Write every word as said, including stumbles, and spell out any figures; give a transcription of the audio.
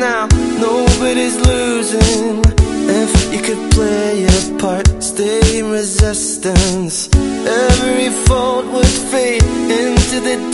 now, nobody's losing. If you could play your part, stay in resistance, every fault would fade into the